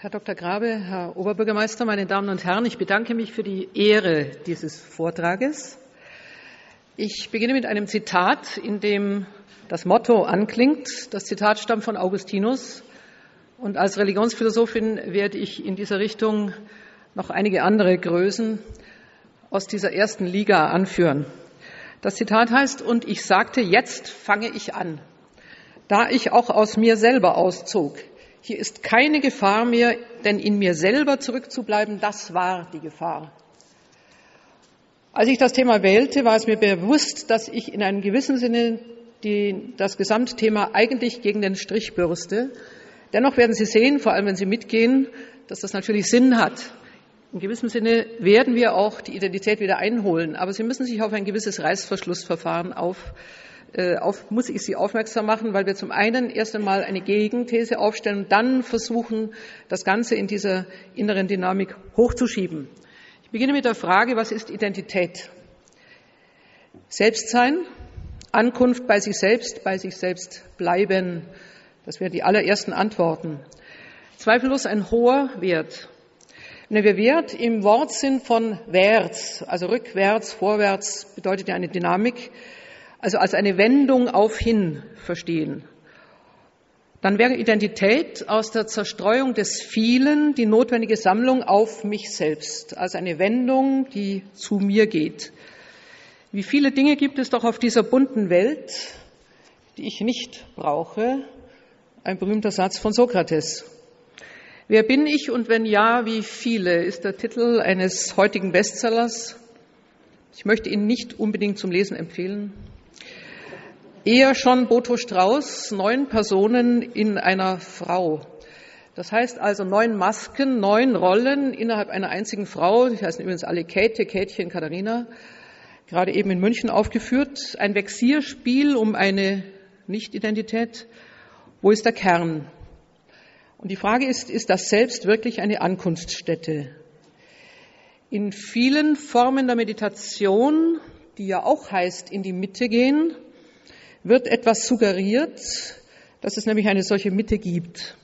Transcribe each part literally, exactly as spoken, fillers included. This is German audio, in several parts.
Herr Doktor Grabe, Herr Oberbürgermeister, meine Damen und Herren, ich bedanke mich für die Ehre dieses Vortrages. Ich beginne mit einem Zitat, in dem das Motto anklingt. Das Zitat stammt von Augustinus und als Religionsphilosophin werde ich in dieser Richtung noch einige andere Größen aus dieser ersten Liga anführen. Das Zitat heißt: Und ich sagte, jetzt fange ich an, da ich auch aus mir selber auszog. Hier ist keine Gefahr mehr, denn in mir selber zurückzubleiben, das war die Gefahr. Als ich das Thema wählte, war es mir bewusst, dass ich in einem gewissen Sinne die, das Gesamtthema eigentlich gegen den Strich bürste. Dennoch werden Sie sehen, vor allem wenn Sie mitgehen, dass das natürlich Sinn hat. In gewissem Sinne werden wir auch die Identität wieder einholen. Aber Sie müssen sich auf ein gewisses Reißverschlussverfahren auf, äh, auf, muss ich Sie aufmerksam machen, weil wir zum einen erst einmal eine Gegenthese aufstellen und dann versuchen, das Ganze in dieser inneren Dynamik hochzuschieben. Ich beginne mit der Frage, was ist Identität? Selbstsein, Ankunft bei sich selbst, bei sich selbst bleiben. Das wären die allerersten Antworten. Zweifellos ein hoher Wert. Wenn wir Wert im Wortsinn von wärts, also rückwärts, vorwärts, bedeutet ja eine Dynamik, also als eine Wendung auf hin verstehen, dann wäre Identität aus der Zerstreuung des Vielen die notwendige Sammlung auf mich selbst, also eine Wendung, die zu mir geht. Wie viele Dinge gibt es doch auf dieser bunten Welt, die ich nicht brauche? Ein berühmter Satz von Sokrates. Wer bin ich und wenn ja, wie viele, ist der Titel eines heutigen Bestsellers. Ich möchte ihn nicht unbedingt zum Lesen empfehlen. Eher schon Boto Strauß, neun Personen in einer Frau. Das heißt also neun Masken, neun Rollen innerhalb einer einzigen Frau. Die heißen übrigens alle Käthe, Käthchen, Katharina. Gerade eben in München aufgeführt. Ein Vexierspiel um eine Nicht-Identität. Wo ist der Kern? Und die Frage ist, ist das Selbst wirklich eine Ankunftsstätte? In vielen Formen der Meditation, die ja auch heißt, in die Mitte gehen, wird etwas suggeriert, dass es nämlich eine solche Mitte gibt.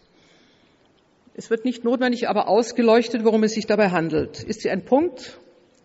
Es wird nicht notwendig aber ausgeleuchtet, worum es sich dabei handelt. Ist sie ein Punkt?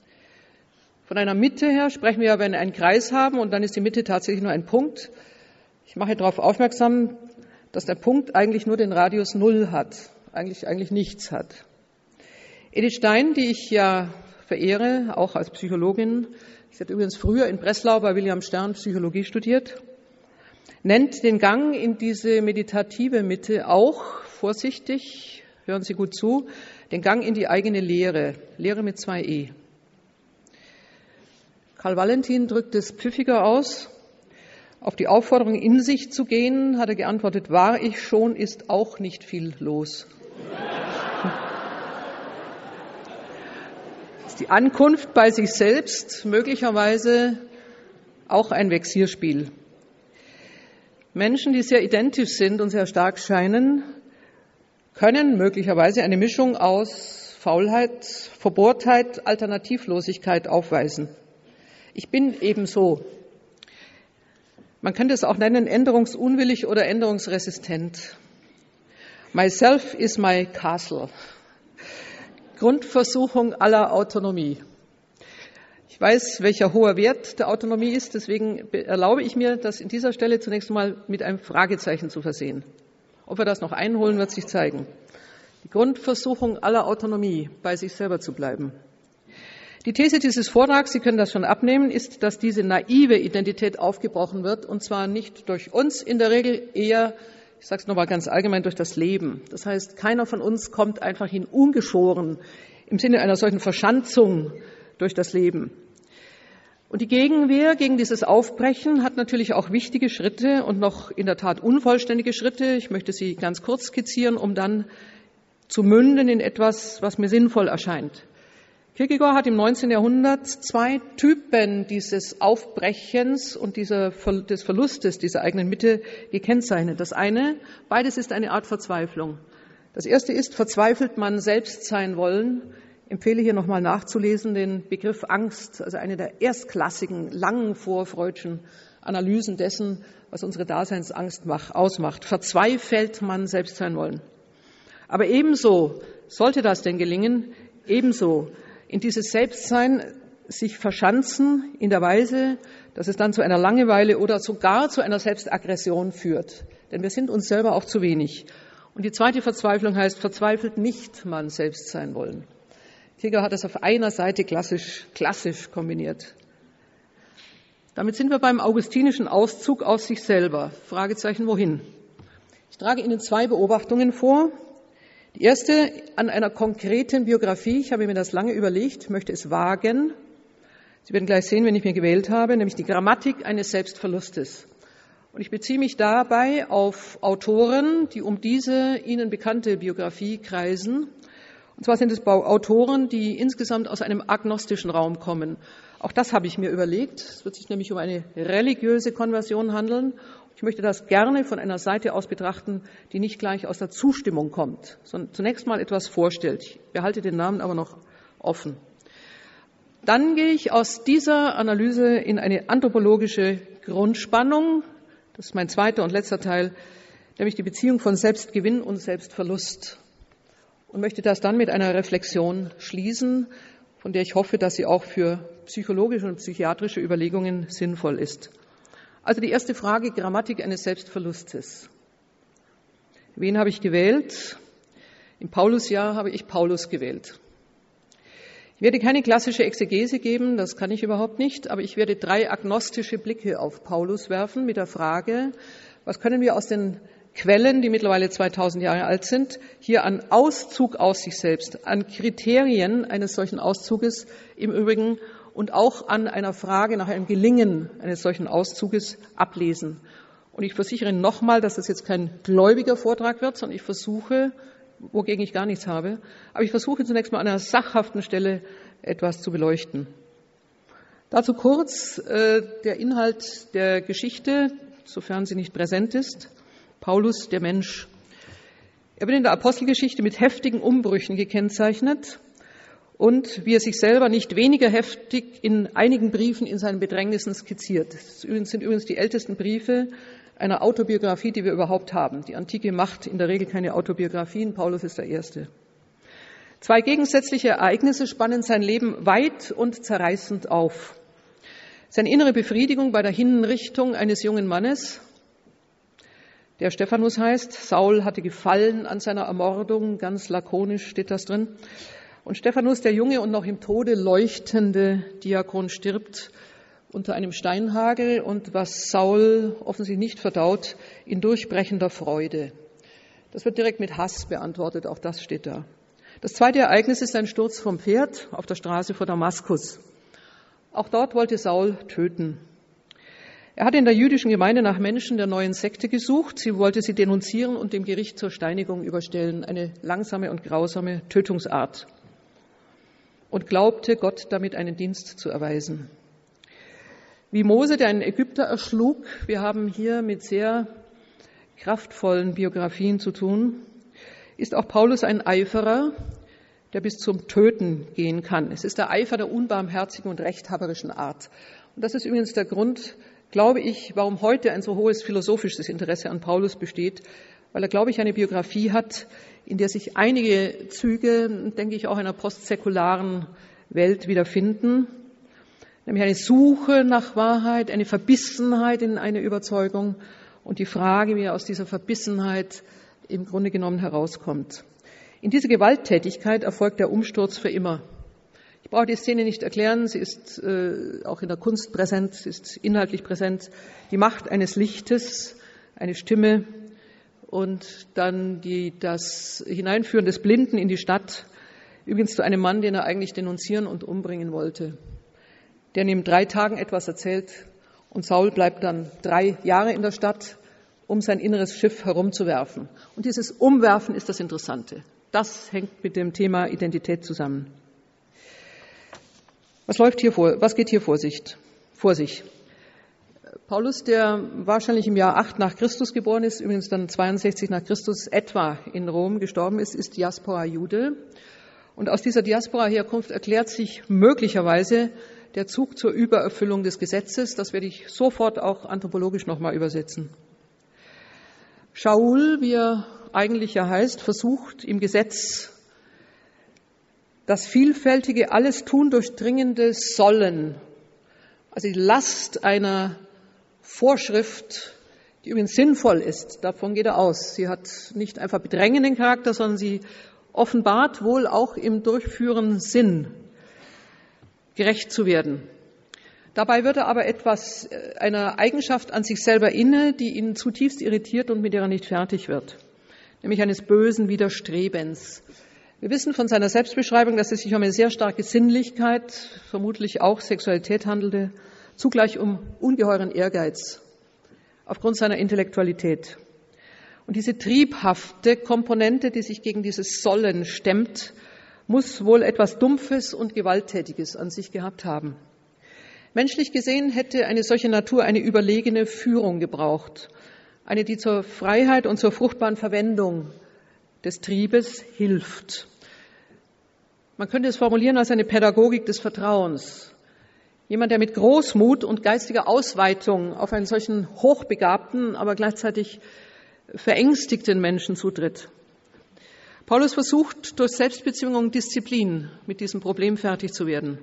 Von einer Mitte her sprechen wir ja, wenn wir einen Kreis haben und dann ist die Mitte tatsächlich nur ein Punkt. Ich mache darauf aufmerksam, dass der Punkt eigentlich nur den Radius Null hat, eigentlich, eigentlich nichts hat. Edith Stein, die ich ja verehre, auch als Psychologin, sie hat übrigens früher in Breslau bei William Stern Psychologie studiert, nennt den Gang in diese meditative Mitte auch, vorsichtig, hören Sie gut zu, den Gang in die eigene Lehre, Lehre mit zwei E. Karl Valentin drückt es pfiffiger aus. Auf die Aufforderung, in sich zu gehen, hat er geantwortet, war ich schon, ist auch nicht viel los. Ist die Ankunft bei sich selbst möglicherweise auch ein Vexierspiel. Menschen, die sehr identisch sind und sehr stark scheinen, können möglicherweise eine Mischung aus Faulheit, Verbohrtheit, Alternativlosigkeit aufweisen. Ich bin ebenso. Man könnte es auch nennen, änderungsunwillig oder änderungsresistent. Myself is my castle. Grundversuchung aller Autonomie. Ich weiß, welcher hoher Wert der Autonomie ist, deswegen erlaube ich mir, das in dieser Stelle zunächst einmal mit einem Fragezeichen zu versehen. Ob wir das noch einholen, wird sich zeigen. Die Grundversuchung aller Autonomie, bei sich selber zu bleiben. Die These dieses Vortrags, Sie können das schon abnehmen, ist, dass diese naive Identität aufgebrochen wird, und zwar nicht durch uns, in der Regel eher, ich sage es nochmal ganz allgemein, durch das Leben. Das heißt, keiner von uns kommt einfach hin ungeschoren im Sinne einer solchen Verschanzung durch das Leben. Und die Gegenwehr gegen dieses Aufbrechen hat natürlich auch wichtige Schritte und noch in der Tat unvollständige Schritte. Ich möchte sie ganz kurz skizzieren, um dann zu münden in etwas, was mir sinnvoll erscheint. Kierkegaard hat im neunzehnten Jahrhundert zwei Typen dieses Aufbrechens und dieser, des Verlustes dieser eigenen Mitte gekennzeichnet. Das eine, beides ist eine Art Verzweiflung. Das erste ist, verzweifelt man selbst sein wollen. Ich empfehle hier nochmal nachzulesen den Begriff Angst, also eine der erstklassigen, langen vorfreudschen Analysen dessen, was unsere Daseinsangst ausmacht. Verzweifelt man selbst sein wollen. Aber ebenso, sollte das denn gelingen, ebenso in dieses Selbstsein sich verschanzen in der Weise, dass es dann zu einer Langeweile oder sogar zu einer Selbstaggression führt. Denn wir sind uns selber auch zu wenig. Und die zweite Verzweiflung heißt, verzweifelt nicht man selbst sein wollen. Kierkegaard hat das auf einer Seite klassisch, klassisch kombiniert. Damit sind wir beim augustinischen Auszug aus sich selber. Fragezeichen, wohin? Ich trage Ihnen zwei Beobachtungen vor. Die erste an einer konkreten Biografie. Ich habe mir das lange überlegt, möchte es wagen. Sie werden gleich sehen, wenn ich mir gewählt habe, nämlich die Grammatik eines Selbstverlustes. Und ich beziehe mich dabei auf Autoren, die um diese Ihnen bekannte Biografie kreisen. Und zwar sind es Autoren, die insgesamt aus einem agnostischen Raum kommen. Auch das habe ich mir überlegt. Es wird sich nämlich um eine religiöse Konversion handeln. Ich möchte das gerne von einer Seite aus betrachten, die nicht gleich aus der Zustimmung kommt, sondern zunächst mal etwas vorstellt. Ich behalte den Namen aber noch offen. Dann gehe ich aus dieser Analyse in eine anthropologische Grundspannung. Das ist mein zweiter und letzter Teil, nämlich die Beziehung von Selbstgewinn und Selbstverlust. Und möchte das dann mit einer Reflexion schließen, von der ich hoffe, dass sie auch für psychologische und psychiatrische Überlegungen sinnvoll ist. Also die erste Frage, Grammatik eines Selbstverlustes. Wen habe ich gewählt? Im Paulusjahr habe ich Paulus gewählt. Ich werde keine klassische Exegese geben, das kann ich überhaupt nicht, aber ich werde drei agnostische Blicke auf Paulus werfen mit der Frage, was können wir aus den Quellen, die mittlerweile zweitausend Jahre alt sind, hier an Auszug aus sich selbst, an Kriterien eines solchen Auszuges im Übrigen und auch an einer Frage nach einem Gelingen eines solchen Auszuges ablesen. Und ich versichere nochmal, dass das jetzt kein gläubiger Vortrag wird, sondern ich versuche, wogegen ich gar nichts habe, aber ich versuche zunächst mal an einer sachhaften Stelle etwas zu beleuchten. Dazu kurz äh, der Inhalt der Geschichte, sofern sie nicht präsent ist. Paulus, der Mensch. Er wird in der Apostelgeschichte mit heftigen Umbrüchen gekennzeichnet und wie er sich selber nicht weniger heftig in einigen Briefen in seinen Bedrängnissen skizziert. Das sind übrigens die ältesten Briefe einer Autobiografie, die wir überhaupt haben. Die Antike macht in der Regel keine Autobiografien, Paulus ist der Erste. Zwei gegensätzliche Ereignisse spannen sein Leben weit und zerreißend auf. Seine innere Befriedigung bei der Hinrichtung eines jungen Mannes, der Stephanus heißt. Saul hatte gefallen an seiner Ermordung, ganz lakonisch steht das drin. Und Stephanus, der junge und noch im Tode leuchtende Diakon, stirbt unter einem Steinhagel und was Saul offensichtlich nicht verdaut, in durchbrechender Freude. Das wird direkt mit Hass beantwortet, auch das steht da. Das zweite Ereignis ist ein Sturz vom Pferd auf der Straße vor Damaskus. Auch dort wollte Saul töten. Er hat in der jüdischen Gemeinde nach Menschen der neuen Sekte gesucht. Sie wollte sie denunzieren und dem Gericht zur Steinigung überstellen. Eine langsame und grausame Tötungsart. Und glaubte, Gott damit einen Dienst zu erweisen. Wie Mose, der einen Ägypter erschlug, wir haben hier mit sehr kraftvollen Biografien zu tun, ist auch Paulus ein Eiferer, der bis zum Töten gehen kann. Es ist der Eifer der unbarmherzigen und rechthaberischen Art. Und das ist übrigens der Grund, glaube ich, warum heute ein so hohes philosophisches Interesse an Paulus besteht, weil er, glaube ich, eine Biografie hat, in der sich einige Züge, denke ich, auch einer postsäkularen Welt wiederfinden, nämlich eine Suche nach Wahrheit, eine Verbissenheit in eine Überzeugung und die Frage, wie er aus dieser Verbissenheit im Grunde genommen herauskommt. In dieser Gewalttätigkeit erfolgt der Umsturz für immer. Ich brauche die Szene nicht erklären, sie ist äh, auch in der Kunst präsent, sie ist inhaltlich präsent. Die Macht eines Lichtes, eine Stimme und dann die, das Hineinführen des Blinden in die Stadt, übrigens zu einem Mann, den er eigentlich denunzieren und umbringen wollte. Der in drei Tagen etwas erzählt und Saul bleibt dann drei Jahre in der Stadt, um sein inneres Schiff herumzuwerfen. Und dieses Umwerfen ist das Interessante. Das hängt mit dem Thema Identität zusammen. Was läuft hier vor? Was geht hier vor sich? Vor sich? Paulus, der wahrscheinlich im Jahr acht nach Christus geboren ist, übrigens dann zweiundsechzig nach Christus etwa in Rom gestorben ist, ist Diaspora-Jude. Und aus dieser Diaspora-Herkunft erklärt sich möglicherweise der Zug zur Übererfüllung des Gesetzes. Das werde ich sofort auch anthropologisch nochmal übersetzen. Shaul, wie er eigentlich ja heißt, versucht im Gesetz das vielfältige, alles tun durchdringende Sollen, also die Last einer Vorschrift, die übrigens sinnvoll ist, davon geht er aus. Sie hat nicht einfach bedrängenden Charakter, sondern sie offenbart wohl auch im Durchführen Sinn, gerecht zu werden. Dabei wird er aber etwas, einer Eigenschaft an sich selber inne, die ihn zutiefst irritiert und mit der er nicht fertig wird, nämlich eines bösen Widerstrebens. Wir wissen von seiner Selbstbeschreibung, dass es sich um eine sehr starke Sinnlichkeit, vermutlich auch Sexualität handelte, zugleich um ungeheuren Ehrgeiz aufgrund seiner Intellektualität. Und diese triebhafte Komponente, die sich gegen dieses Sollen stemmt, muss wohl etwas Dumpfes und Gewalttätiges an sich gehabt haben. Menschlich gesehen hätte eine solche Natur eine überlegene Führung gebraucht, eine, die zur Freiheit und zur fruchtbaren Verwendung des Triebes hilft. Man könnte es formulieren als eine Pädagogik des Vertrauens. Jemand, der mit Großmut und geistiger Ausweitung auf einen solchen hochbegabten, aber gleichzeitig verängstigten Menschen zutritt. Paulus versucht durch Selbstbezwingung und Disziplin mit diesem Problem fertig zu werden.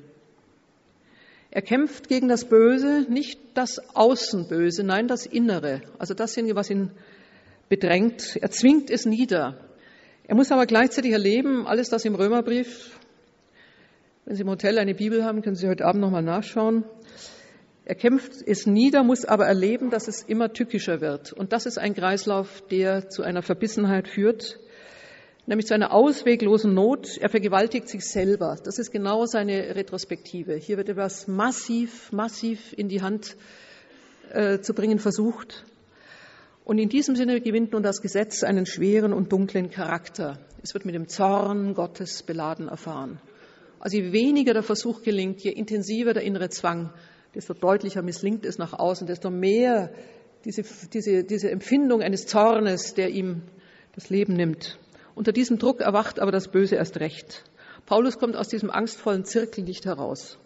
Er kämpft gegen das Böse, nicht das Außenböse, nein, das Innere, also dasjenige, was ihn bedrängt. Er zwingt es nieder. Er muss aber gleichzeitig erleben, alles das im Römerbrief, wenn Sie im Hotel eine Bibel haben, können Sie heute Abend nochmal nachschauen. Er kämpft es nieder, muss aber erleben, dass es immer tückischer wird. Und das ist ein Kreislauf, der zu einer Verbissenheit führt, nämlich zu einer ausweglosen Not. Er vergewaltigt sich selber. Das ist genau seine Retrospektive. Hier wird etwas massiv, massiv in die Hand äh, zu bringen versucht. Und in diesem Sinne gewinnt nun das Gesetz einen schweren und dunklen Charakter. Es wird mit dem Zorn Gottes beladen erfahren. Also je weniger der Versuch gelingt, je intensiver der innere Zwang, desto deutlicher misslingt es nach außen, desto mehr diese, diese, diese Empfindung eines Zornes, der ihm das Leben nimmt. Unter diesem Druck erwacht aber das Böse erst recht. Paulus kommt aus diesem angstvollen Zirkel nicht heraus.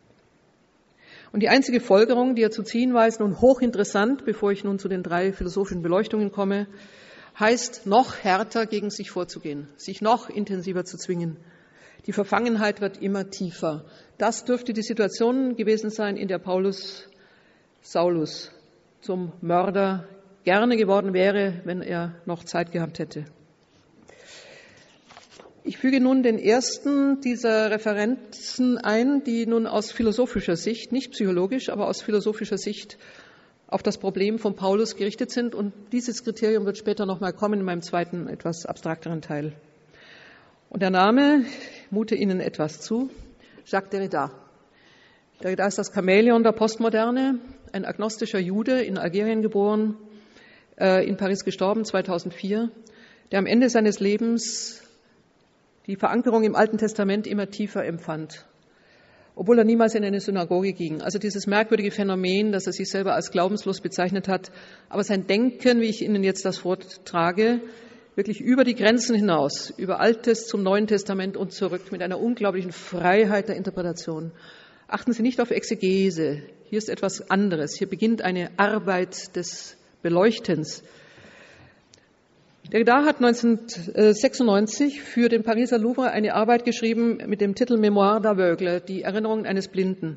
Und die einzige Folgerung, die er zu ziehen weiß, nun hochinteressant, bevor ich nun zu den drei philosophischen Beleuchtungen komme, heißt, noch härter gegen sich vorzugehen, sich noch intensiver zu zwingen. Die Verfangenheit wird immer tiefer. Das dürfte die Situation gewesen sein, in der Paulus Saulus zum Mörder gerne geworden wäre, wenn er noch Zeit gehabt hätte. Ich füge nun den ersten dieser Referenzen ein, die nun aus philosophischer Sicht, nicht psychologisch, aber aus philosophischer Sicht auf das Problem von Paulus gerichtet sind. Und dieses Kriterium wird später nochmal kommen in meinem zweiten, etwas abstrakteren Teil. Und der Name, ich mute Ihnen etwas zu, Jacques Derrida. Derrida ist das Chamäleon der Postmoderne, ein agnostischer Jude, in Algerien geboren, in Paris gestorben, zweitausendvier, der am Ende seines Lebens die Verankerung im Alten Testament immer tiefer empfand, obwohl er niemals in eine Synagoge ging. Also dieses merkwürdige Phänomen, dass er sich selber als glaubenslos bezeichnet hat, aber sein Denken, wie ich Ihnen jetzt das vortrage, wirklich über die Grenzen hinaus, über Altes zum Neuen Testament und zurück, mit einer unglaublichen Freiheit der Interpretation. Achten Sie nicht auf Exegese, hier ist etwas anderes, hier beginnt eine Arbeit des Beleuchtens. Derrida hat neunzehnhundertsechsundneunzig für den Pariser Louvre eine Arbeit geschrieben mit dem Titel Mémoire d'aveugle, die Erinnerungen eines Blinden.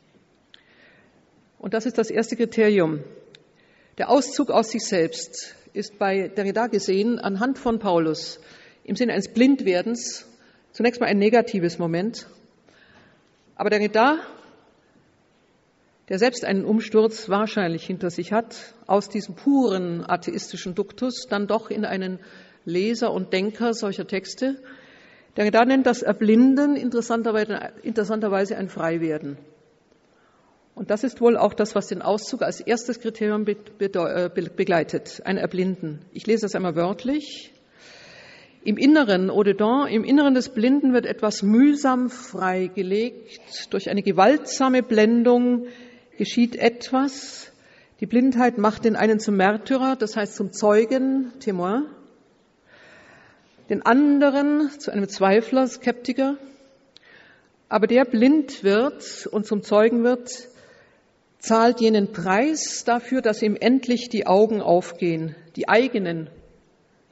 Und das ist das erste Kriterium. Der Auszug aus sich selbst ist bei Derrida gesehen anhand von Paulus im Sinne eines Blindwerdens zunächst mal ein negatives Moment. Aber Derrida, der selbst einen Umsturz wahrscheinlich hinter sich hat, aus diesem puren atheistischen Duktus dann doch in einen Leser und Denker solcher Texte. Derrida nennt das Erblinden interessanterweise, interessanterweise ein Freiwerden. Und das ist wohl auch das, was den Auszug als erstes Kriterium be- be- begleitet, ein Erblinden. Ich lese das einmal wörtlich. Im Inneren, au dedans, im Inneren des Blinden wird etwas mühsam freigelegt. Durch eine gewaltsame Blendung geschieht etwas. Die Blindheit macht den einen zum Märtyrer, das heißt zum Zeugen, Témoin. Den anderen zu einem Zweifler, Skeptiker. Aber der blind wird und zum Zeugen wird, zahlt jenen Preis dafür, dass ihm endlich die Augen aufgehen, die eigenen.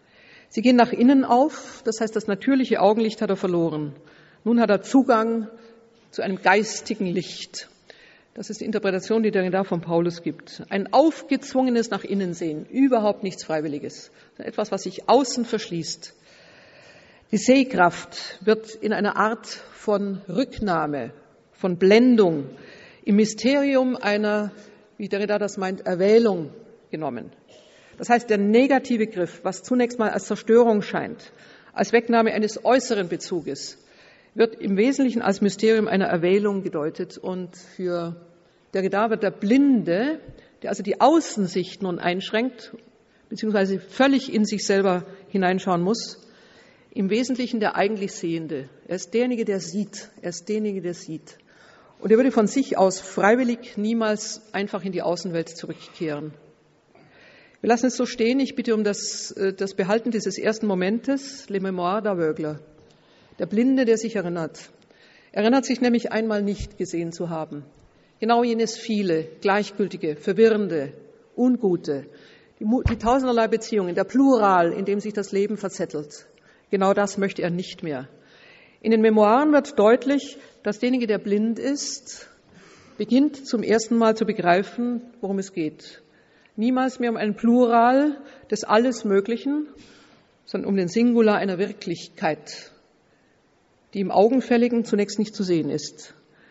Sie gehen nach innen auf, das heißt, das natürliche Augenlicht hat er verloren. Nun hat er Zugang zu einem geistigen Licht. Das ist die Interpretation, die der da von Paulus gibt. Ein aufgezwungenes nach innen sehen, überhaupt nichts Freiwilliges. Etwas, was sich außen verschließt. Die Sehkraft wird in einer Art von Rücknahme, von Blendung, im Mysterium einer, wie Derrida das meint, Erwählung genommen. Das heißt, der negative Griff, was zunächst mal als Zerstörung scheint, als Wegnahme eines äußeren Bezuges, wird im Wesentlichen als Mysterium einer Erwählung gedeutet. Und für Derrida wird der Blinde, der also die Außensicht nun einschränkt, beziehungsweise völlig in sich selber hineinschauen muss, im Wesentlichen der eigentlich Sehende. Er ist derjenige, der sieht. Er ist derjenige, der sieht. Und er würde von sich aus freiwillig niemals einfach in die Außenwelt zurückkehren. Wir lassen es so stehen. Ich bitte um das, das Behalten dieses ersten Momentes, Les Mémoires d'Aveugle. Der Blinde, der sich erinnert. Erinnert sich nämlich einmal nicht gesehen zu haben. Genau jenes viele, gleichgültige, verwirrende, ungute, die, die tausenderlei Beziehungen, der Plural, in dem sich das Leben verzettelt. Genau das möchte er nicht mehr. In den Memoiren wird deutlich, dass derjenige, der blind ist, beginnt zum ersten Mal zu begreifen, worum es geht. Niemals mehr um ein Plural des Alles Möglichen, sondern um den Singular einer Wirklichkeit, die im Augenfälligen zunächst nicht zu sehen ist.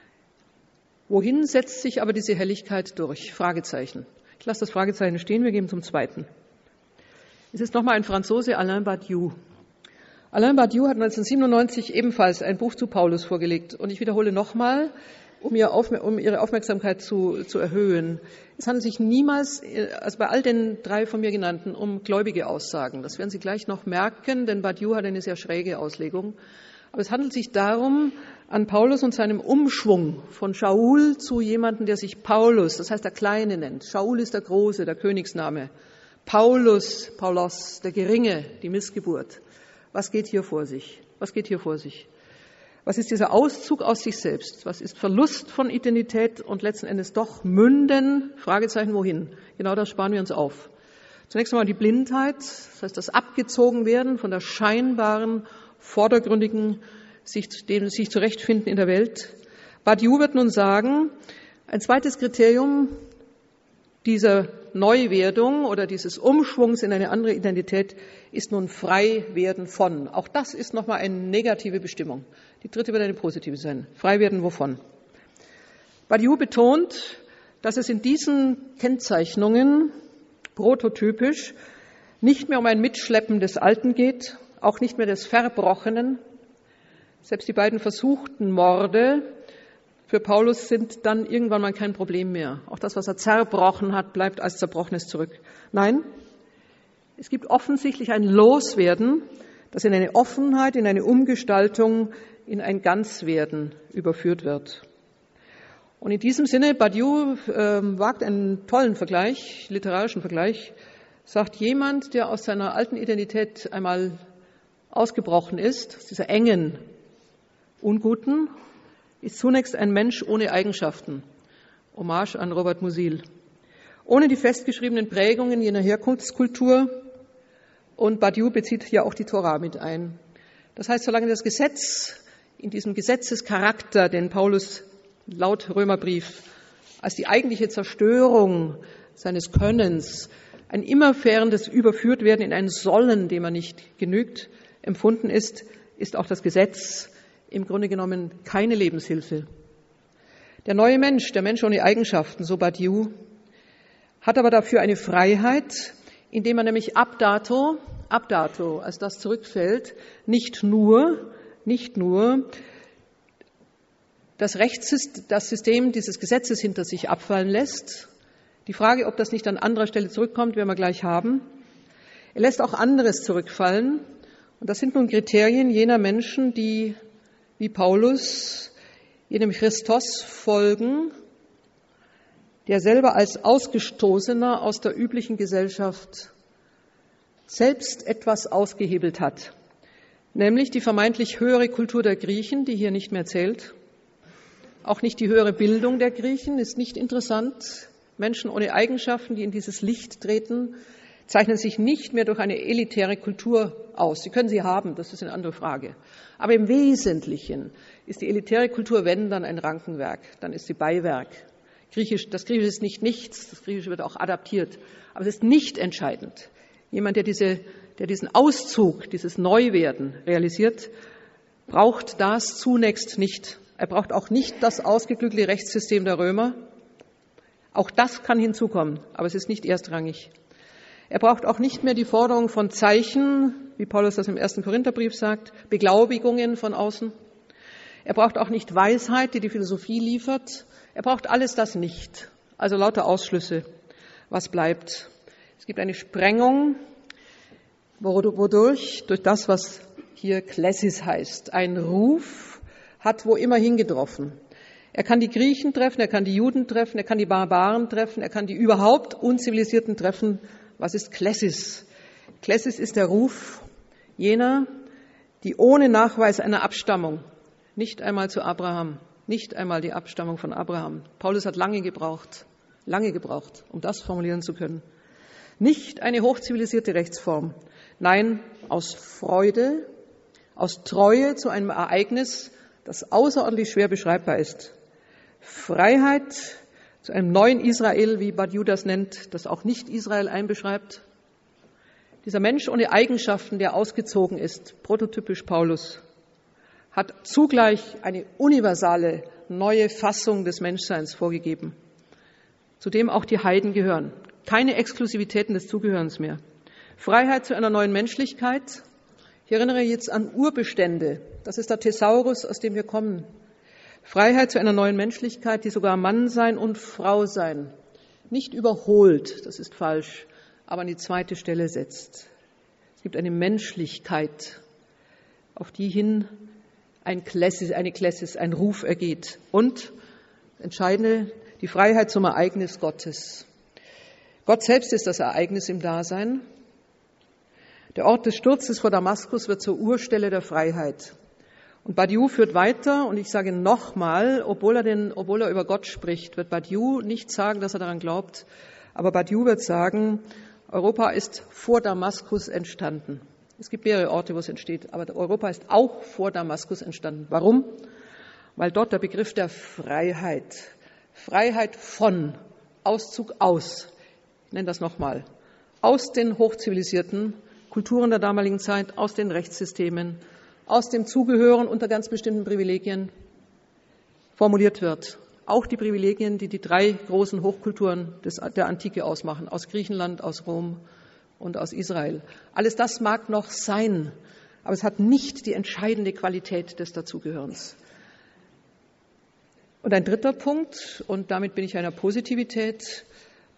Wohin setzt sich aber diese Helligkeit durch? Fragezeichen. Ich lasse das Fragezeichen stehen, wir gehen zum zweiten. Es ist nochmal ein Franzose, Alain Badiou. Alain Badiou hat neunzehnhundertsiebenundneunzig ebenfalls ein Buch zu Paulus vorgelegt. Und ich wiederhole nochmal, um, ihr Aufmer- um Ihre Aufmerksamkeit zu, zu erhöhen. Es handelt sich niemals, also bei all den drei von mir genannten, um gläubige Aussagen. Das werden Sie gleich noch merken, denn Badiou hat eine sehr schräge Auslegung. Aber es handelt sich darum, an Paulus und seinem Umschwung von Shaul zu jemandem, der sich Paulus, das heißt der Kleine nennt. Shaul ist der Große, der Königsname. Paulus, Paulos, der Geringe, die Missgeburt. Was geht hier vor sich? Was geht hier vor sich? Was ist dieser Auszug aus sich selbst? Was ist Verlust von Identität und letzten Endes doch Münden? Fragezeichen, wohin? Genau das sparen wir uns auf. Zunächst einmal die Blindheit, das heißt das Abgezogenwerden von der scheinbaren, vordergründigen, sich, dem sich zurechtfinden in der Welt. Badiou wird nun sagen, ein zweites Kriterium dieser Neuwerdung oder dieses Umschwungs in eine andere Identität ist nun frei werden von. Auch das ist nochmal eine negative Bestimmung. Die dritte wird eine positive sein. Frei werden wovon? Badiou betont, dass es in diesen Kennzeichnungen prototypisch nicht mehr um ein Mitschleppen des Alten geht, auch nicht mehr des Verbrochenen. Selbst die beiden versuchten Morde für Paulus sind dann irgendwann mal kein Problem mehr. Auch das, was er zerbrochen hat, bleibt als Zerbrochenes zurück. Nein, es gibt offensichtlich ein Loswerden, das in eine Offenheit, in eine Umgestaltung, in ein Ganzwerden überführt wird. Und in diesem Sinne, Badiou äh, wagt einen tollen Vergleich, literarischen Vergleich, sagt jemand, der aus seiner alten Identität einmal ausgebrochen ist, aus dieser engen, unguten, ist zunächst ein Mensch ohne Eigenschaften. Hommage an Robert Musil. Ohne die festgeschriebenen Prägungen jener Herkunftskultur. Und Badiou bezieht hier auch die Tora mit ein. Das heißt, solange das Gesetz in diesem Gesetzescharakter, den Paulus laut Römerbrief als die eigentliche Zerstörung seines Könnens, ein immerwährendes Überführtwerden in ein Sollen, dem er nicht genügt, empfunden ist, ist auch das Gesetz im Grunde genommen keine Lebenshilfe. Der neue Mensch, der Mensch ohne Eigenschaften, so Badiou, hat aber dafür eine Freiheit, indem er nämlich ab dato, ab dato, als das zurückfällt, nicht nur, nicht nur das Rechtssystem, das System dieses Gesetzes hinter sich abfallen lässt. Die Frage, ob das nicht an anderer Stelle zurückkommt, werden wir gleich haben. Er lässt auch anderes zurückfallen. Und das sind nun Kriterien jener Menschen, die wie Paulus jenem Christos folgen, der selber als Ausgestoßener aus der üblichen Gesellschaft selbst etwas ausgehebelt hat, nämlich die vermeintlich höhere Kultur der Griechen, die hier nicht mehr zählt, auch nicht die höhere Bildung der Griechen, ist nicht interessant. Menschen ohne Eigenschaften, die in dieses Licht treten, zeichnen sich nicht mehr durch eine elitäre Kultur aus. Sie können sie haben, das ist eine andere Frage. Aber im Wesentlichen ist die elitäre Kultur, wenn, dann ein Rankenwerk, dann ist sie Beiwerk. Griechisch, das Griechische ist nicht nichts, das Griechische wird auch adaptiert, aber es ist nicht entscheidend. Jemand, der, diese, der diesen Auszug, dieses Neuwerden realisiert, braucht das zunächst nicht. Er braucht auch nicht das ausgeklügelte Rechtssystem der Römer. Auch das kann hinzukommen, aber es ist nicht erstrangig. Er braucht auch nicht mehr die Forderung von Zeichen, wie Paulus das im ersten Korintherbrief sagt, Beglaubigungen von außen. Er braucht auch nicht Weisheit, die die Philosophie liefert. Er braucht alles das nicht. Also lauter Ausschlüsse. Was bleibt? Es gibt eine Sprengung, wodurch, durch das, was hier Klesis heißt, ein Ruf hat wo immer hingetroffen. Er kann die Griechen treffen, er kann die Juden treffen, er kann die Barbaren treffen, er kann die überhaupt Unzivilisierten treffen. Was ist Klesis? Klesis ist der Ruf jener, die ohne Nachweis einer Abstammung, nicht einmal zu Abraham, nicht einmal die Abstammung von Abraham. Paulus hat lange gebraucht, lange gebraucht, um das formulieren zu können. Nicht eine hochzivilisierte Rechtsform. Nein, aus Freude, aus Treue zu einem Ereignis, das außerordentlich schwer beschreibbar ist. Freiheit zu einem neuen Israel, wie Badiou das nennt, das auch nicht Israel einbeschreibt. Dieser Mensch ohne Eigenschaften, der ausgezogen ist, prototypisch Paulus, hat zugleich eine universale neue Fassung des Menschseins vorgegeben, zu dem auch die Heiden gehören. Keine Exklusivitäten des Zugehörens mehr. Freiheit zu einer neuen Menschlichkeit. Ich erinnere jetzt an Urbestände. Das ist der Thesaurus, aus dem wir kommen. Freiheit zu einer neuen Menschlichkeit, die sogar Mann sein und Frau sein nicht überholt, das ist falsch, aber an die zweite Stelle setzt. Es gibt eine Menschlichkeit, auf die hin ein Klesis, eine Klesis, ein Ruf ergeht. Und, entscheidende, die Freiheit zum Ereignis Gottes. Gott selbst ist das Ereignis im Dasein. Der Ort des Sturzes vor Damaskus wird zur Urstelle der Freiheit. Und Badiou führt weiter, und ich sage nochmal, obwohl er, den, obwohl er über Gott spricht, wird Badiou nicht sagen, dass er daran glaubt, aber Badiou wird sagen, Europa ist vor Damaskus entstanden. Es gibt mehrere Orte, wo es entsteht, aber Europa ist auch vor Damaskus entstanden. Warum? Weil dort der Begriff der Freiheit, Freiheit von, Auszug aus, ich nenne das nochmal, aus den hochzivilisierten Kulturen der damaligen Zeit, aus den Rechtssystemen, aus dem Zugehören unter ganz bestimmten Privilegien formuliert wird. Auch die Privilegien, die die drei großen Hochkulturen des, der Antike ausmachen, aus Griechenland, aus Rom und aus Israel. Alles das mag noch sein, aber es hat nicht die entscheidende Qualität des Dazugehörens. Und ein dritter Punkt, und damit bin ich einer Positivität,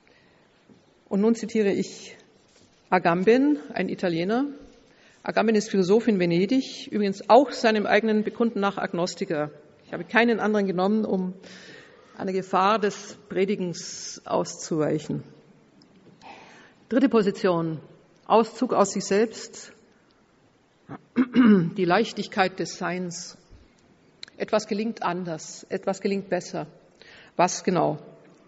und nun zitiere ich Agamben, ein Italiener. Agamben ist Philosoph in Venedig, übrigens auch seinem eigenen Bekunden nach Agnostiker. Ich habe keinen anderen genommen, um einer Gefahr des Predigens auszuweichen. Dritte Position, Auszug aus sich selbst, die Leichtigkeit des Seins. Etwas gelingt anders, etwas gelingt besser. Was genau?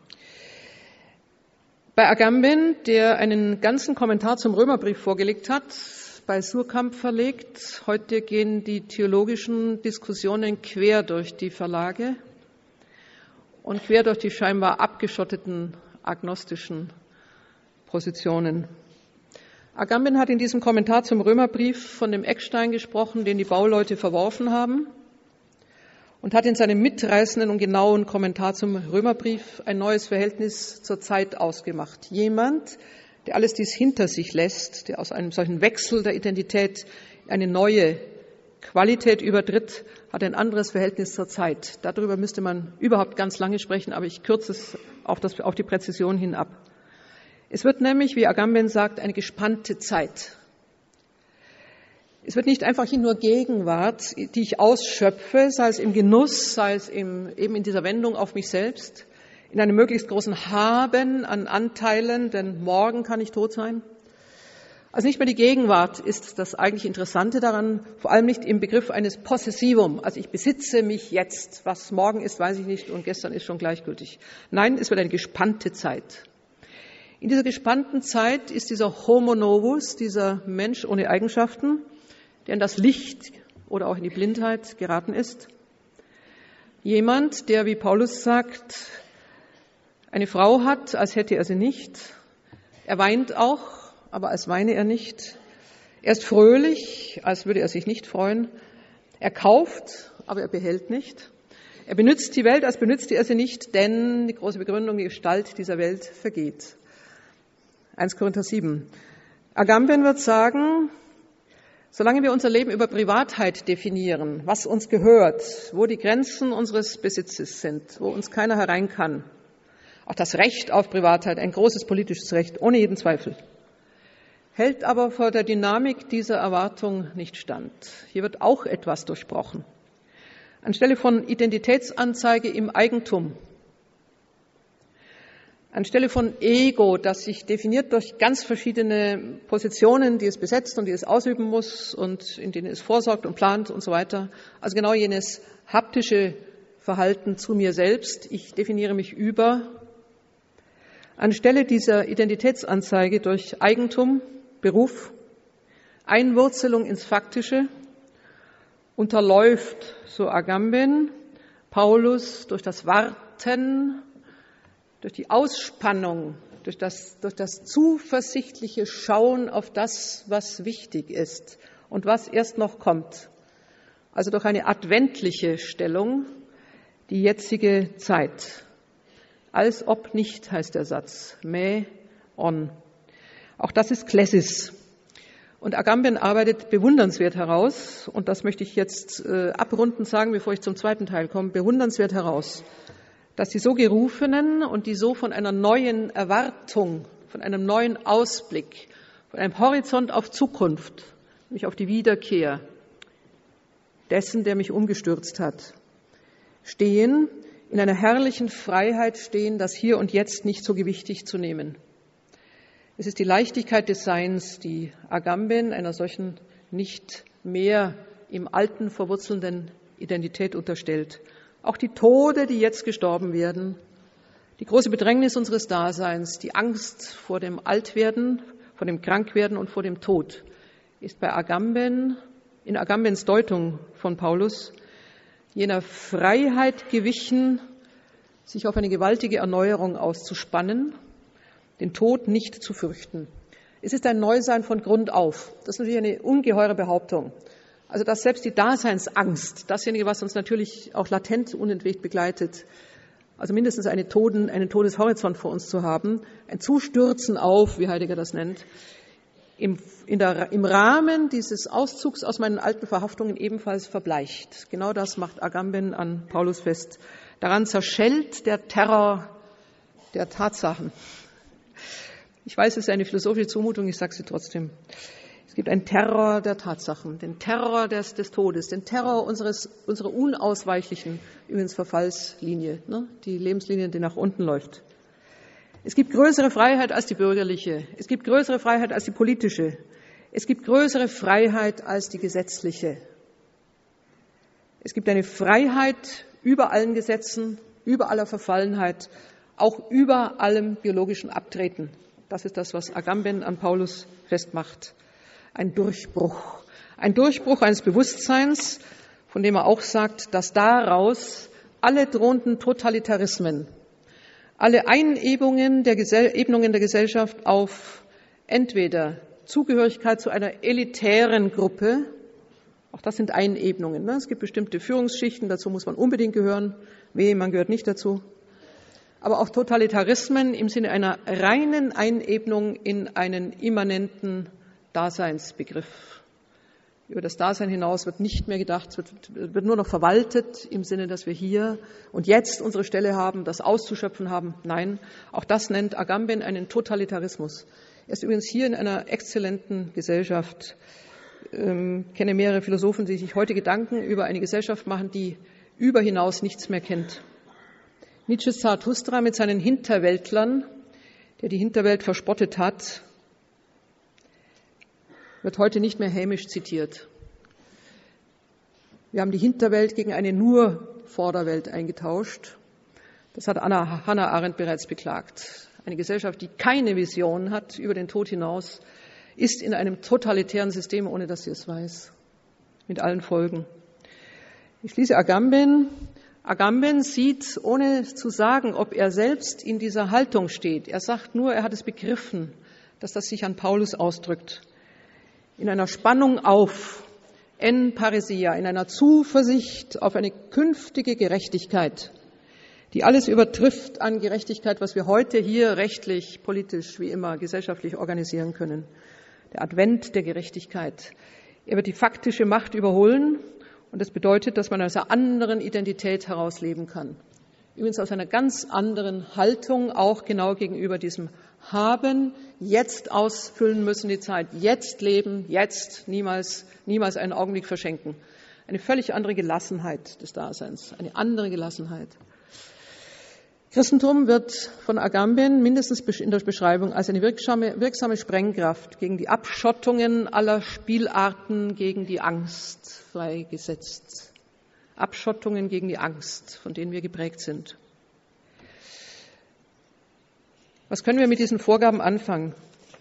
Bei Agamben, der einen ganzen Kommentar zum Römerbrief vorgelegt hat, bei Suhrkamp verlegt. Heute gehen die theologischen Diskussionen quer durch die Verlage und quer durch die scheinbar abgeschotteten agnostischen Positionen. Agamben hat in diesem Kommentar zum Römerbrief von dem Eckstein gesprochen, den die Bauleute verworfen haben, und hat in seinem mitreißenden und genauen Kommentar zum Römerbrief ein neues Verhältnis zur Zeit ausgemacht. Jemand, der alles dies hinter sich lässt, der aus einem solchen Wechsel der Identität eine neue Qualität übertritt, hat ein anderes Verhältnis zur Zeit. Darüber müsste man überhaupt ganz lange sprechen, aber ich kürze es auf, das, auf die Präzision hin ab. Es wird nämlich, wie Agamben sagt, eine gespannte Zeit. Es wird nicht einfach hier nur Gegenwart, die ich ausschöpfe, sei es im Genuss, sei es im, eben in dieser Wendung auf mich selbst, in einem möglichst großen Haben an Anteilen, denn morgen kann ich tot sein. Also nicht mehr die Gegenwart ist das eigentlich Interessante daran, vor allem nicht im Begriff eines Possessivum, also ich besitze mich jetzt, was morgen ist, weiß ich nicht und gestern ist schon gleichgültig. Nein, es wird eine gespannte Zeit, In dieser gespannten Zeit ist dieser Homo novus, dieser Mensch ohne Eigenschaften, der in das Licht oder auch in die Blindheit geraten ist, jemand, der, wie Paulus sagt, eine Frau hat, als hätte er sie nicht. Er weint auch, aber als weine er nicht. Er ist fröhlich, als würde er sich nicht freuen. Er kauft, aber er behält nicht. Er benutzt die Welt, als benützte er sie nicht, denn die große Begründung, die Gestalt dieser Welt vergeht. erster Korinther sieben. Agamben wird sagen, solange wir unser Leben über Privatheit definieren, was uns gehört, wo die Grenzen unseres Besitzes sind, wo uns keiner herein kann, auch das Recht auf Privatheit, ein großes politisches Recht, ohne jeden Zweifel, hält aber vor der Dynamik dieser Erwartung nicht stand. Hier wird auch etwas durchbrochen. Anstelle von Identitätsanzeige im Eigentum, anstelle von Ego, das sich definiert durch ganz verschiedene Positionen, die es besetzt und die es ausüben muss und in denen es vorsorgt und plant und so weiter, also genau jenes haptische Verhalten zu mir selbst, ich definiere mich über, anstelle dieser Identitätsanzeige durch Eigentum, Beruf, Einwurzelung ins Faktische, unterläuft, so Agamben, Paulus durch das Warten, durch die Ausspannung, durch das, durch das zuversichtliche Schauen auf das, was wichtig ist und was erst noch kommt. Also durch eine adventliche Stellung, die jetzige Zeit. Als ob nicht, heißt der Satz. Me on. Auch das ist Klesis. Und Agamben arbeitet bewundernswert heraus, und das möchte ich jetzt äh, abrundend sagen, bevor ich zum zweiten Teil komme, bewundernswert heraus, dass die so Gerufenen und die so von einer neuen Erwartung, von einem neuen Ausblick, von einem Horizont auf Zukunft, nämlich auf die Wiederkehr dessen, der mich umgestürzt hat, stehen, in einer herrlichen Freiheit stehen, das Hier und Jetzt nicht so gewichtig zu nehmen. Es ist die Leichtigkeit des Seins, die Agamben einer solchen nicht mehr im Alten verwurzelnden Identität unterstellt. Auch die Tode, die jetzt gestorben werden, die große Bedrängnis unseres Daseins, die Angst vor dem Altwerden, vor dem Krankwerden und vor dem Tod, ist bei Agamben, in Agambens Deutung von Paulus, jener Freiheit gewichen, sich auf eine gewaltige Erneuerung auszuspannen, den Tod nicht zu fürchten. Es ist ein Neusein von Grund auf. Das ist natürlich eine ungeheure Behauptung. Also dass selbst die Daseinsangst, dasjenige, was uns natürlich auch latent unentwegt begleitet, also mindestens eine Toden, einen Todeshorizont vor uns zu haben, ein Zustürzen auf, wie Heidegger das nennt, im, in der, im Rahmen dieses Auszugs aus meinen alten Verhaftungen ebenfalls verbleicht. Genau das macht Agamben an Paulus fest. Daran zerschellt der Terror der Tatsachen. Ich weiß, es ist eine philosophische Zumutung, ich sage sie trotzdem. Es gibt einen Terror der Tatsachen, den Terror des, des Todes, den Terror unseres, unserer unausweichlichen, übrigens Verfallslinie, ne? Die Lebenslinie, die nach unten läuft. Es gibt größere Freiheit als die bürgerliche, es gibt größere Freiheit als die politische, es gibt größere Freiheit als die gesetzliche. Es gibt eine Freiheit über allen Gesetzen, über aller Verfallenheit, auch über allem biologischen Abtreten. Das ist das, was Agamben an Paulus festmacht. Ein Durchbruch. Ein Durchbruch eines Bewusstseins, von dem er auch sagt, dass daraus alle drohenden Totalitarismen, alle Einebnungen der, Gesell- Ebnungen der Gesellschaft auf entweder Zugehörigkeit zu einer elitären Gruppe, auch das sind Einebnungen. Ne? Es gibt bestimmte Führungsschichten, dazu muss man unbedingt gehören. Wehe, man gehört nicht dazu. Aber auch Totalitarismen im Sinne einer reinen Einebnung in einen immanenten Daseinsbegriff. Über das Dasein hinaus wird nicht mehr gedacht, wird, wird nur noch verwaltet im Sinne, dass wir hier und jetzt unsere Stelle haben, das auszuschöpfen haben. Nein, auch das nennt Agamben einen Totalitarismus. Er ist übrigens hier in einer exzellenten Gesellschaft. Ich ähm, kenne mehrere Philosophen, die sich heute Gedanken über eine Gesellschaft machen, die über hinaus nichts mehr kennt. Nietzsches Zarathustra mit seinen Hinterwäldlern, der die Hinterwelt verspottet hat, wird heute nicht mehr hämisch zitiert. Wir haben die Hinterwelt gegen eine nur Vorderwelt eingetauscht. Das hat Anna, Hannah Arendt bereits beklagt. Eine Gesellschaft, die keine Vision hat über den Tod hinaus, ist in einem totalitären System, ohne dass sie es weiß, mit allen Folgen. Ich schließe Agamben. Agamben sieht, ohne zu sagen, ob er selbst in dieser Haltung steht. Er sagt nur, er hat es begriffen, dass das sich an Paulus ausdrückt. In einer Spannung auf, en paresia, in einer Zuversicht auf eine künftige Gerechtigkeit, die alles übertrifft an Gerechtigkeit, was wir heute hier rechtlich, politisch, wie immer, gesellschaftlich organisieren können. Der Advent der Gerechtigkeit. Er wird die faktische Macht überholen. Und das bedeutet, dass man aus einer anderen Identität heraus leben kann. Übrigens aus einer ganz anderen Haltung, auch genau gegenüber diesem Haben, jetzt ausfüllen müssen die Zeit, jetzt leben, jetzt, niemals, niemals einen Augenblick verschenken. Eine völlig andere Gelassenheit des Daseins, eine andere Gelassenheit. Christentum wird von Agamben mindestens in der Beschreibung als eine wirksame, wirksame Sprengkraft gegen die Abschottungen aller Spielarten, gegen die Angst freigesetzt. Abschottungen gegen die Angst, von denen wir geprägt sind. Was können wir mit diesen Vorgaben anfangen?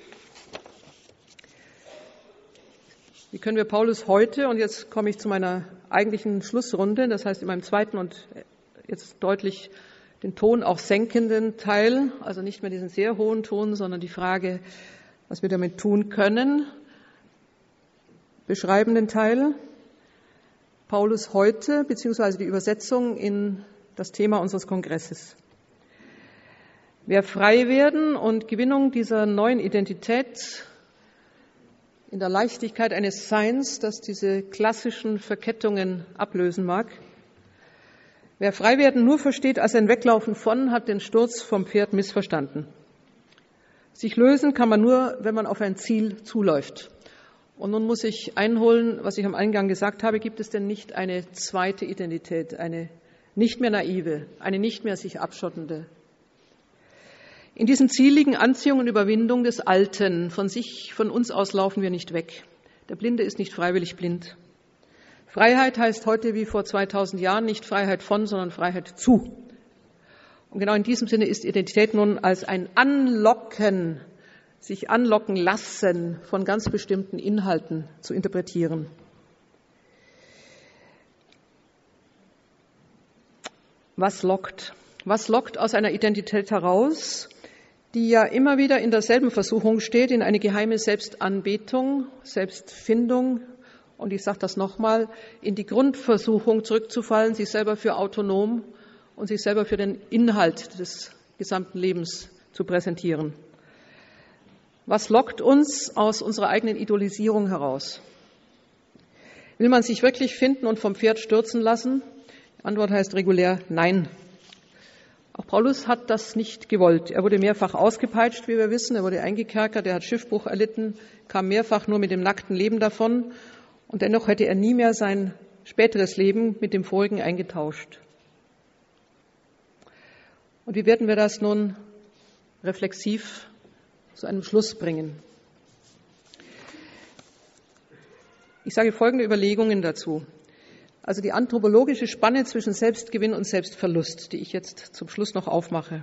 Wie können wir Paulus heute, und jetzt komme ich zu meiner eigentlichen Schlussrunde, das heißt in meinem zweiten und jetzt deutlich den Ton auch senkenden Teil, also nicht mehr diesen sehr hohen Ton, sondern die Frage, was wir damit tun können, beschreibenden Teil. Paulus heute, beziehungsweise die Übersetzung in das Thema unseres Kongresses. Wer frei werden und Gewinnung dieser neuen Identität in der Leichtigkeit eines Seins, das diese klassischen Verkettungen ablösen mag, wer Freiwerden nur versteht als ein Weglaufen von, hat den Sturz vom Pferd missverstanden. Sich lösen kann man nur, wenn man auf ein Ziel zuläuft. Und nun muss ich einholen, was ich am Eingang gesagt habe, gibt es denn nicht eine zweite Identität, eine nicht mehr naive, eine nicht mehr sich abschottende? In diesem Ziel liegen Anziehung und Überwindung des Alten. Von sich, von uns aus laufen wir nicht weg. Der Blinde ist nicht freiwillig blind. Freiheit heißt heute wie vor zweitausend Jahren nicht Freiheit von, sondern Freiheit zu. Und genau in diesem Sinne ist Identität nun als ein Anlocken, sich anlocken lassen von ganz bestimmten Inhalten zu interpretieren. Was lockt? Was lockt aus einer Identität heraus, die ja immer wieder in derselben Versuchung steht, in eine geheime Selbstanbetung, Selbstfindung, und ich sage das nochmal, in die Grundversuchung zurückzufallen, sich selber für autonom und sich selber für den Inhalt des gesamten Lebens zu präsentieren. Was lockt uns aus unserer eigenen Idolisierung heraus? Will man sich wirklich finden und vom Pferd stürzen lassen? Die Antwort heißt regulär nein. Auch Paulus hat das nicht gewollt. Er wurde mehrfach ausgepeitscht, wie wir wissen. Er wurde eingekerkert, er hat Schiffbruch erlitten, kam mehrfach nur mit dem nackten Leben davon. Und dennoch hätte er nie mehr sein späteres Leben mit dem vorigen eingetauscht. Und wie werden wir das nun reflexiv zu einem Schluss bringen? Ich sage folgende Überlegungen dazu. Also die anthropologische Spanne zwischen Selbstgewinn und Selbstverlust, die ich jetzt zum Schluss noch aufmache.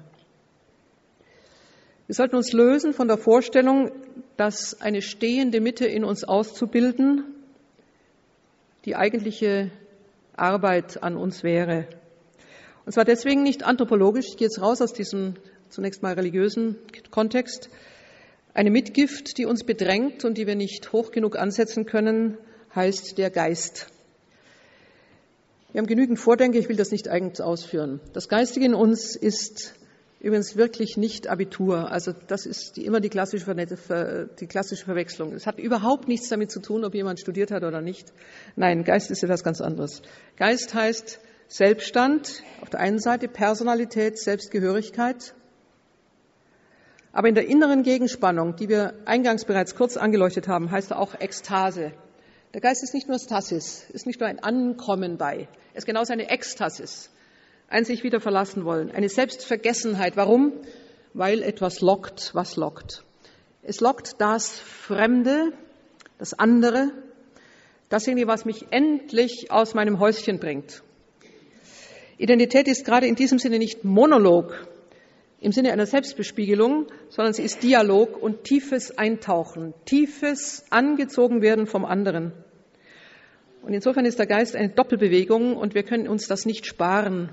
Wir sollten uns lösen von der Vorstellung, dass eine stehende Mitte in uns auszubilden die eigentliche Arbeit an uns wäre. Und zwar deswegen nicht anthropologisch, ich gehe jetzt raus aus diesem zunächst mal religiösen Kontext, eine Mitgift, die uns bedrängt und die wir nicht hoch genug ansetzen können, heißt der Geist. Wir haben genügend Vordenker, ich will das nicht eigens ausführen. Das Geistige in uns ist übrigens wirklich nicht Abitur. Also das ist die, immer die klassische, die klassische Verwechslung. Es hat überhaupt nichts damit zu tun, ob jemand studiert hat oder nicht. Nein, Geist ist etwas ganz anderes. Geist heißt Selbststand, auf der einen Seite Personalität, Selbstgehörigkeit. Aber in der inneren Gegenspannung, die wir eingangs bereits kurz angeleuchtet haben, heißt er auch Ekstase. Der Geist ist nicht nur Stasis, ist nicht nur ein Ankommen bei, er ist genauso eine Ekstasis. Ein sich wieder verlassen wollen, eine Selbstvergessenheit. Warum? Weil etwas lockt. Was lockt? Es lockt das Fremde, das andere, dasjenige, was mich endlich aus meinem Häuschen bringt. Identität ist gerade in diesem Sinne nicht Monolog im Sinne einer Selbstbespiegelung, sondern sie ist Dialog und tiefes Eintauchen, tiefes Angezogenwerden vom anderen. Und insofern ist der Geist eine Doppelbewegung und wir können uns das nicht sparen.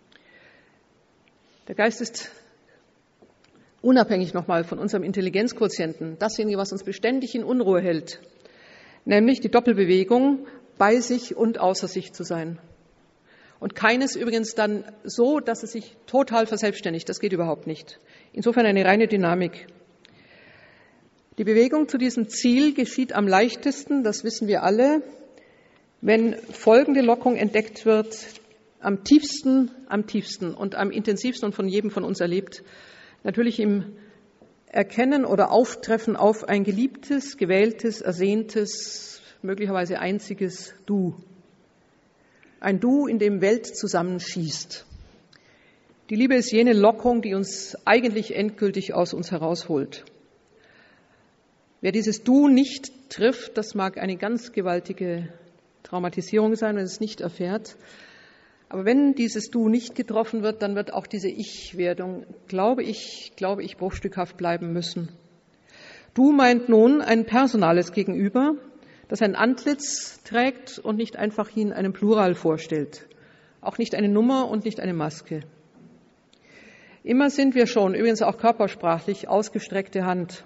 Der Geist ist unabhängig nochmal von unserem Intelligenzquotienten, dasjenige, was uns beständig in Unruhe hält, nämlich die Doppelbewegung, bei sich und außer sich zu sein. Und keines übrigens dann so, dass es sich total verselbstständigt. Das geht überhaupt nicht. Insofern eine reine Dynamik. Die Bewegung zu diesem Ziel geschieht am leichtesten, das wissen wir alle, wenn folgende Lockung entdeckt wird, am tiefsten, am tiefsten und am intensivsten und von jedem von uns erlebt, natürlich im Erkennen oder Auftreffen auf ein geliebtes, gewähltes, ersehntes, möglicherweise einziges Du. Ein Du, in dem Welt zusammenschießt. Die Liebe ist jene Lockung, die uns eigentlich endgültig aus uns herausholt. Wer dieses Du nicht trifft, das mag eine ganz gewaltige Traumatisierung sein, wenn es nicht erfährt. Aber wenn dieses Du nicht getroffen wird, dann wird auch diese Ich-Werdung, glaube ich, glaube ich, bruchstückhaft bleiben müssen. Du meint nun ein personales Gegenüber, das ein Antlitz trägt und nicht einfach ihn einem Plural vorstellt. Auch nicht eine Nummer und nicht eine Maske. Immer sind wir schon, übrigens auch körpersprachlich, ausgestreckte Hand.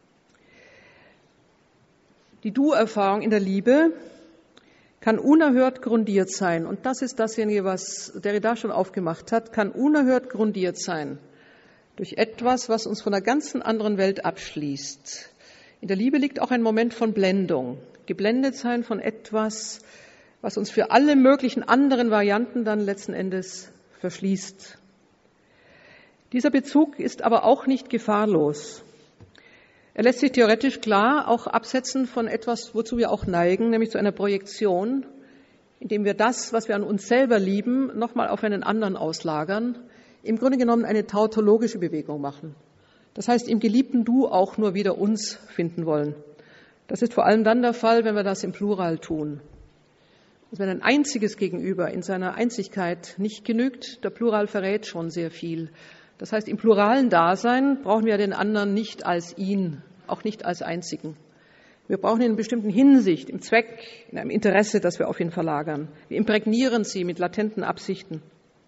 Die Du-Erfahrung in der Liebe kann unerhört grundiert sein. Und das ist dasjenige, was Derrida schon aufgemacht hat, kann unerhört grundiert sein durch etwas, was uns von einer ganzen anderen Welt abschließt. In der Liebe liegt auch ein Moment von Blendung. Geblendet sein von etwas, was uns für alle möglichen anderen Varianten dann letzten Endes verschließt. Dieser Bezug ist aber auch nicht gefahrlos. Er lässt sich theoretisch klar auch absetzen von etwas, wozu wir auch neigen, nämlich zu einer Projektion, indem wir das, was wir an uns selber lieben, nochmal auf einen anderen auslagern, im Grunde genommen eine tautologische Bewegung machen. Das heißt, im geliebten Du auch nur wieder uns finden wollen. Das ist vor allem dann der Fall, wenn wir das im Plural tun. Also wenn ein einziges Gegenüber in seiner Einzigkeit nicht genügt, der Plural verrät schon sehr viel. Das heißt, im pluralen Dasein brauchen wir den anderen nicht als ihn, auch nicht als einzigen. Wir brauchen ihn in einer bestimmten Hinsicht, im Zweck, in einem Interesse, das wir auf ihn verlagern. Wir imprägnieren sie mit latenten Absichten.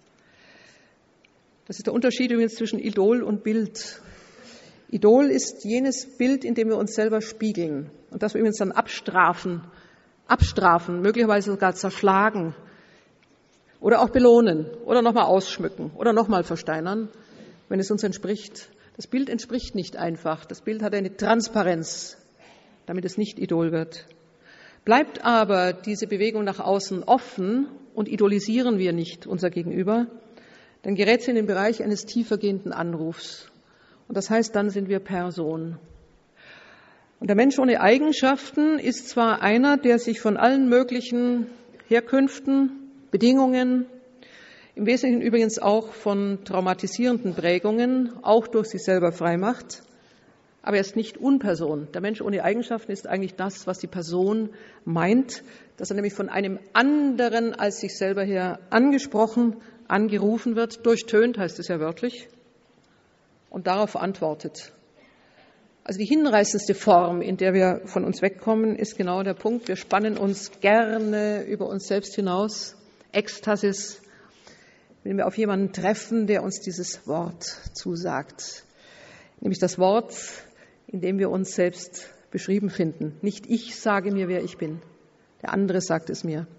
Das ist der Unterschied übrigens zwischen Idol und Bild. Idol ist jenes Bild, in dem wir uns selber spiegeln und das wir übrigens dann abstrafen, abstrafen, möglicherweise sogar zerschlagen oder auch belohnen oder nochmal ausschmücken oder nochmal versteinern, wenn es uns entspricht. Das Bild entspricht nicht einfach. Das Bild hat eine Transparenz, damit es nicht Idol wird. Bleibt aber diese Bewegung nach außen offen und idolisieren wir nicht unser Gegenüber, dann gerät sie in den Bereich eines tiefergehenden Anrufs. Und das heißt, dann sind wir Person. Und der Mensch ohne Eigenschaften ist zwar einer, der sich von allen möglichen Herkünften, Bedingungen, im Wesentlichen übrigens auch von traumatisierenden Prägungen, auch durch sich selber frei macht, aber er ist nicht Unperson. Der Mensch ohne Eigenschaften ist eigentlich das, was die Person meint, dass er nämlich von einem anderen als sich selber her angesprochen, angerufen wird, durchtönt, heißt es ja wörtlich, und darauf antwortet. Also die hinreißendste Form, in der wir von uns wegkommen, ist genau der Punkt. Wir spannen uns gerne über uns selbst hinaus. Ekstasis, wenn wir auf jemanden treffen, der uns dieses Wort zusagt. Nämlich das Wort, in dem wir uns selbst beschrieben finden. Nicht ich sage mir, wer ich bin. Der andere sagt es mir.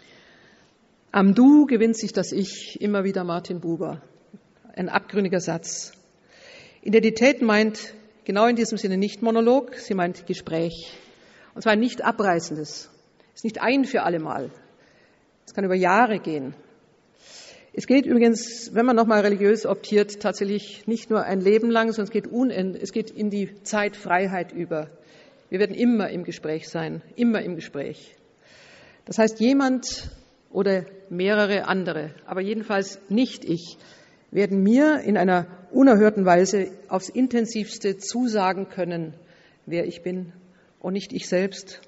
Am Du gewinnt sich das Ich, immer wieder Martin Buber. Ein abgründiger Satz. Identität meint genau in diesem Sinne nicht Monolog, sie meint Gespräch. Und zwar ein nicht abreißendes. Es ist nicht ein für alle Mal. Es kann über Jahre gehen. Es geht übrigens, wenn man nochmal religiös optiert, tatsächlich nicht nur ein Leben lang, sondern es geht, unend, es geht in die Zeitfreiheit über. Wir werden immer im Gespräch sein, immer im Gespräch. Das heißt, jemand oder mehrere andere, aber jedenfalls nicht ich, werden mir in einer unerhörten Weise aufs Intensivste zusagen können, wer ich bin und nicht ich selbst.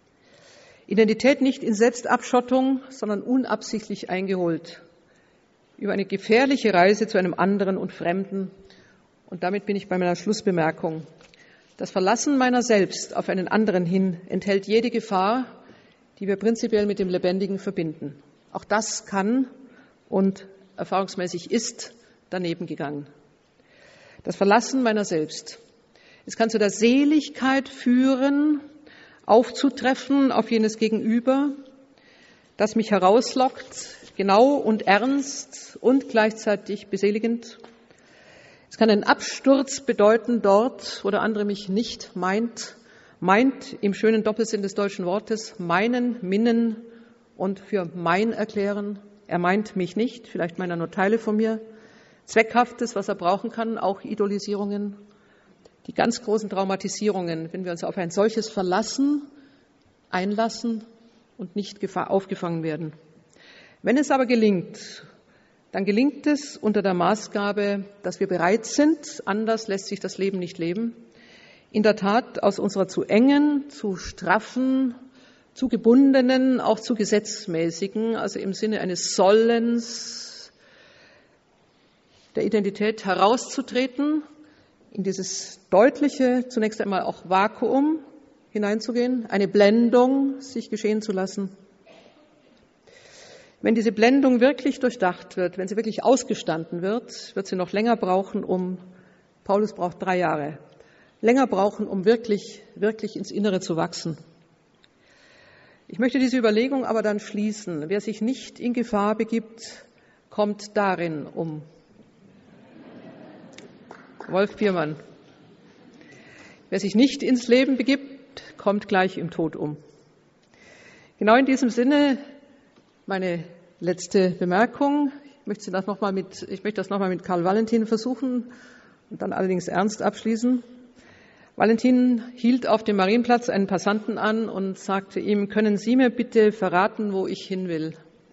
Identität nicht in Selbstabschottung, sondern unabsichtlich eingeholt. über eine gefährliche Reise zu einem anderen und Fremden. Und damit bin ich bei meiner Schlussbemerkung. Das Verlassen meiner selbst auf einen anderen hin enthält jede Gefahr, die wir prinzipiell mit dem Lebendigen verbinden. Auch das kann und erfahrungsmäßig ist daneben gegangen. Das Verlassen meiner selbst. Es kann zu der Seligkeit führen, aufzutreffen auf jenes Gegenüber, das mich herauslockt, genau und ernst und gleichzeitig beseligend. Es kann einen Absturz bedeuten dort, wo der andere mich nicht meint, meint im schönen Doppelsinn des deutschen Wortes, meinen, minnen und für mein erklären. Er meint mich nicht, vielleicht meint er nur Teile von mir. Zweckhaftes, was er brauchen kann, auch Idolisierungen. Die ganz großen Traumatisierungen, wenn wir uns auf ein solches Verlassen einlassen und nicht aufgefangen werden. Wenn es aber gelingt, dann gelingt es unter der Maßgabe, dass wir bereit sind, anders lässt sich das Leben nicht leben, in der Tat aus unserer zu engen, zu straffen, zu gebundenen, auch zu gesetzmäßigen, also im Sinne eines Sollens der Identität herauszutreten, in dieses deutliche, zunächst einmal auch Vakuum hineinzugehen, eine Blendung sich geschehen zu lassen. Wenn diese Blendung wirklich durchdacht wird, wenn sie wirklich ausgestanden wird, wird sie noch länger brauchen, um, Paulus braucht drei Jahre, länger brauchen, um wirklich, wirklich ins Innere zu wachsen. Ich möchte diese Überlegung aber dann schließen. Wer sich nicht in Gefahr begibt, kommt darin um. Wolf Biermann. Wer sich nicht ins Leben begibt, kommt gleich im Tod um. Genau in diesem Sinne meine letzte Bemerkung. Ich möchte das nochmal mit, ich möchte das nochmal mit Karl Valentin versuchen und dann allerdings ernst abschließen. Valentin hielt auf dem Marienplatz einen Passanten an und sagte ihm, können Sie mir bitte verraten, wo ich hin will?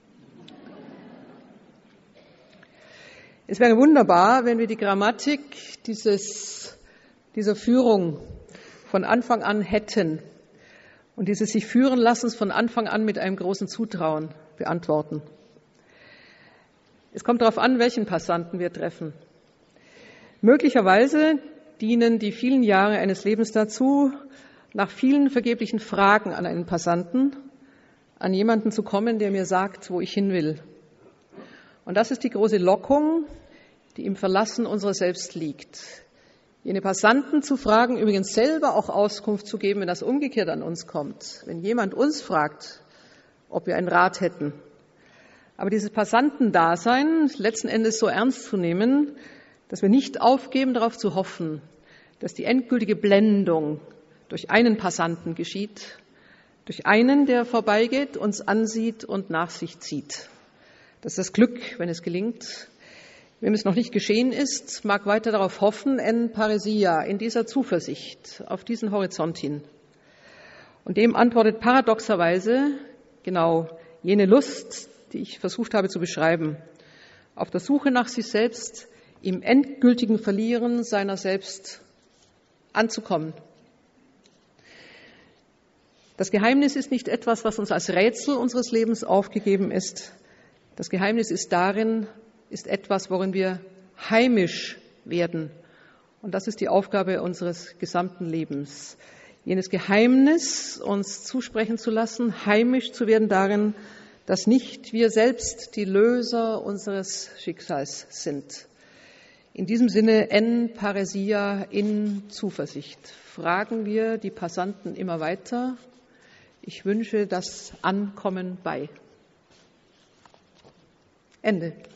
Es wäre wunderbar, wenn wir die Grammatik dieses, dieser Führung von Anfang an hätten und dieses sich führen Lassens von Anfang an mit einem großen Zutrauen beantworten. Es kommt darauf an, welchen Passanten wir treffen. Möglicherweise dienen die vielen Jahre eines Lebens dazu, nach vielen vergeblichen Fragen an einen Passanten, an jemanden zu kommen, der mir sagt, wo ich hin will. Und das ist die große Lockung, die im Verlassen unserer selbst liegt. Jene Passanten zu fragen, übrigens selber auch Auskunft zu geben, wenn das umgekehrt an uns kommt. Wenn jemand uns fragt, ob wir einen Rat hätten. Aber dieses Passantendasein letzten Endes so ernst zu nehmen, dass wir nicht aufgeben, darauf zu hoffen, dass die endgültige Blendung durch einen Passanten geschieht, durch einen, der vorbeigeht, uns ansieht und nach sich zieht. Das ist das Glück, wenn es gelingt. Wem es noch nicht geschehen ist, mag weiter darauf hoffen, en paresia, in dieser Zuversicht, auf diesen Horizont hin. Und dem antwortet paradoxerweise genau jene Lust, die ich versucht habe zu beschreiben, auf der Suche nach sich selbst, im endgültigen Verlieren seiner selbst anzukommen. Das Geheimnis ist nicht etwas, was uns als Rätsel unseres Lebens aufgegeben ist. Das Geheimnis ist darin, ist etwas, worin wir heimisch werden. Und das ist die Aufgabe unseres gesamten Lebens. Jenes Geheimnis uns zusprechen zu lassen, heimisch zu werden darin, dass nicht wir selbst die Löser unseres Schicksals sind. In diesem Sinne, en paresia, in Zuversicht, fragen wir die Passanten immer weiter. Ich wünsche das Ankommen bei. Ende.